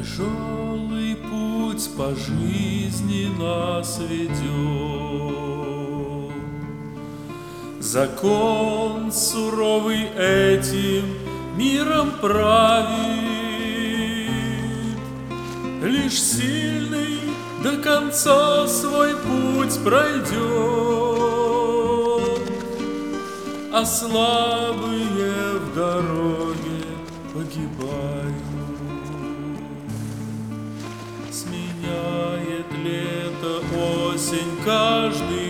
Тяжелый путь по жизни нас ведет, закон суровый этим миром правит, лишь сильный до конца свой путь пройдет, а слабые в дороге погибают. Сменяет лето, осень каждый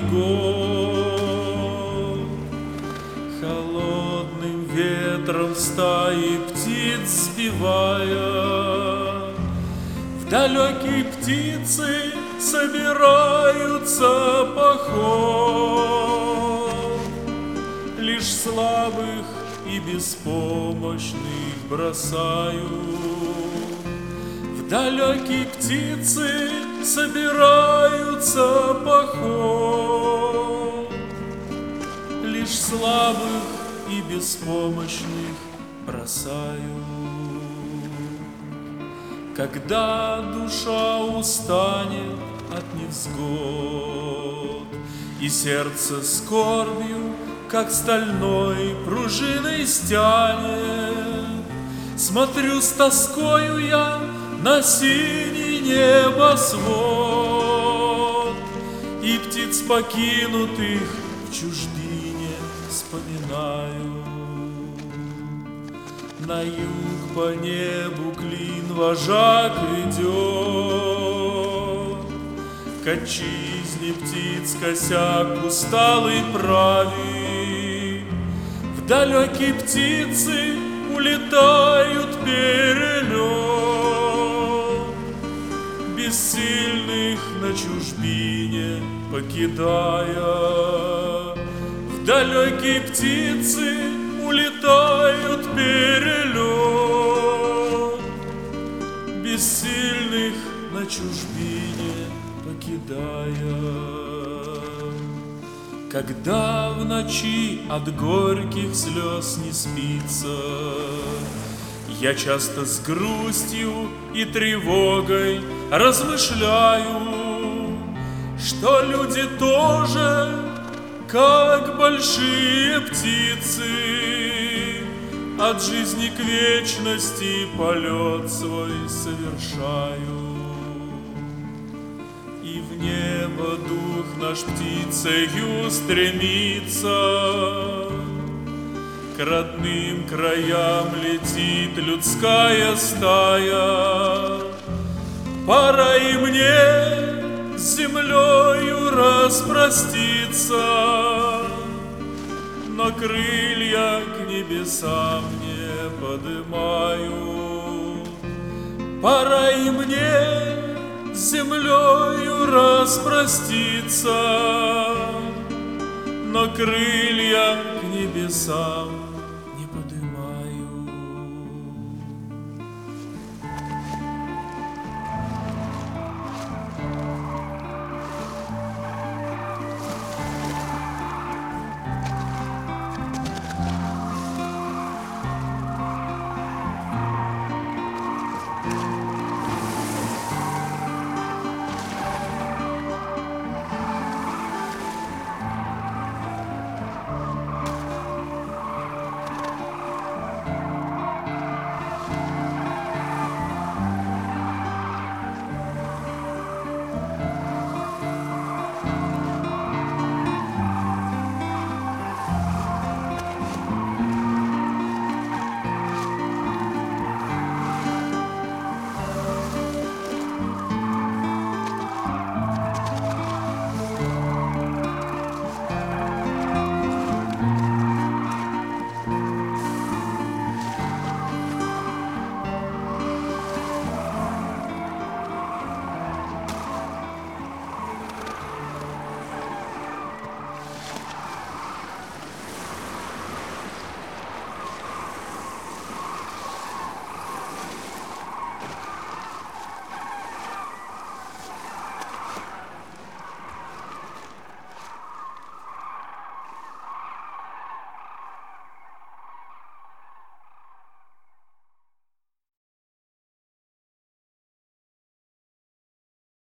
год, холодным ветром стаи птиц сбивая. В далекие птицы собираются поход, лишь слабых и беспомощных бросают. В далекие птицы собираются поход, лишь слабых и беспомощных бросают. Когда душа устанет от невзгод и сердце скорбью, как стальной пружиной стянет, смотрю с тоскою я на синий небосвод и птиц покинутых в чужбине вспоминаю. На юг по небу клин вожак идет, к отчизне птиц косяк усталый правит. В далекие птицы улетают перелет, бессильных на чужбине покидая. В далекие птицы улетают перелет, бессильных на чужбине покидая. Когда в ночи от горьких слез не спится, я часто с грустью и тревогой размышляю, что люди тоже, как большие птицы, от жизни к вечности полет свой совершаю. И в небо дух наш птицею стремится, к родным краям летит людская стая. Пора и мне с землею распроститься, но крылья к небесам не подымаю. Пора и мне с землею распроститься, но крылья к небесам